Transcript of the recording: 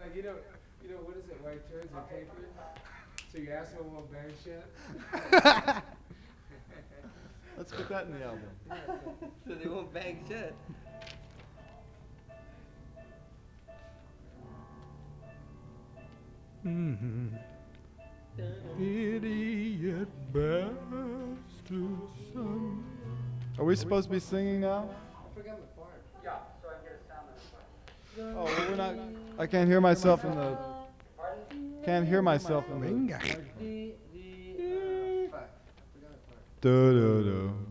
like what is it? White turds or tapered? So your asshole won't bang shit. Let's put that in the album. So they won't bang shit. Idiot bastard son. Are we supposed to be singing now? I forgot my part. Yeah, so I can get a sound on the part. Oh, well, we're not. I can't hear myself in the. Pardon? Can't hear myself in the. Fuck. I forgot my part. Do do do.